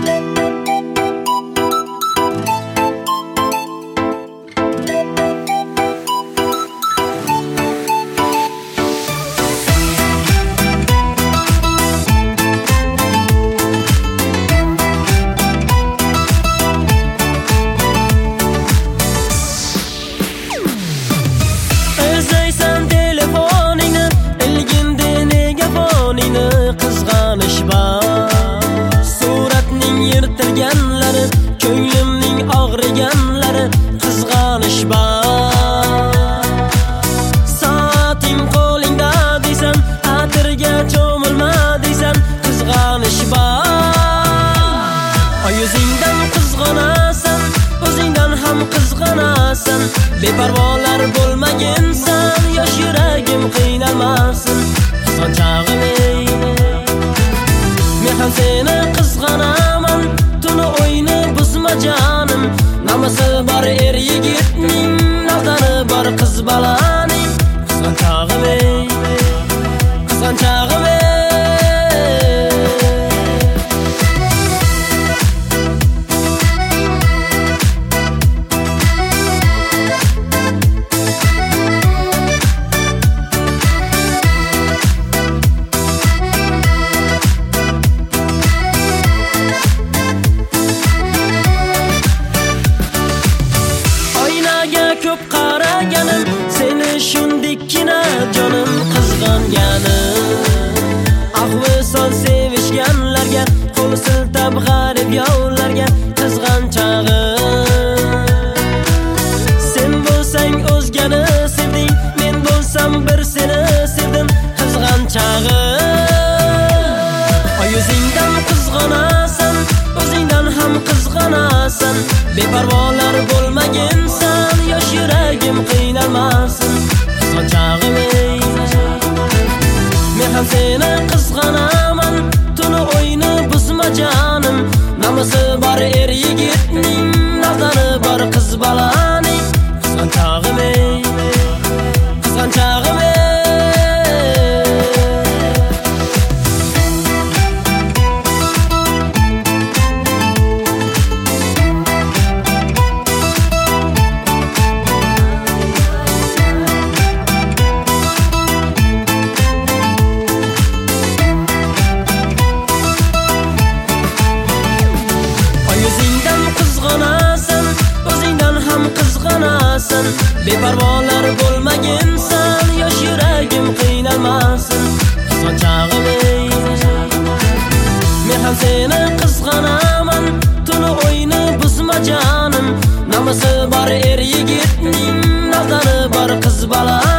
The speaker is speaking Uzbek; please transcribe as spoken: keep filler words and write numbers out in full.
Yirtilganlari, ko'nglimning og'riganlari qizg'anish bor. Soating qo'lingda deysan, atirga cho'milma deysan, qizg'anish bor. Oy yuzingdan qizg'anasan, o'zingdan ham qizg'anasan, beparvolar bo'lmaginsan, yosh yuragim qiynalmasin. Qizg'anchag'im ey, men ham seni qizg'anaman, tuni o'yni buzma jonim. Namasi bor er yigitning, navdani bor qiz balaning. Qizg'anchag'im ey, qizg'anchag'im ey. Ko'p qaraganim, seni shundikkina jonim qizg'anganim. Ahvisol sevishganlarga, qo'l siltab g'arib yovlarga qizg'anchag'im. Sen bo'lsang o'zgani sevding, men bo'lsam bir seni sevdim, qizg'anchag'im. Oy yuzingdan qizg'anasan, o'zingdan ham qizg'anasan, beparvolar bo'lmaginsan, yosh yuragim qiynalmasin. Qizg'anchag'im ey, men ham seni qizg'anaman, tuni o'yni buzma jonim. Namasi bor er yigitning, navdani bor qiz balaning. Qizg'anchag'im ey, qizg'anchag'im ey. Qizg'anasan, beparvolar bo'lmaginsan, yosh yuragim qiynalmasin. Qizg'anchag'im ey, men ham seni qizg'anaman, tuni o'yni buzma jonim. Namasi bor er yigitning, navdani bor qiz bala.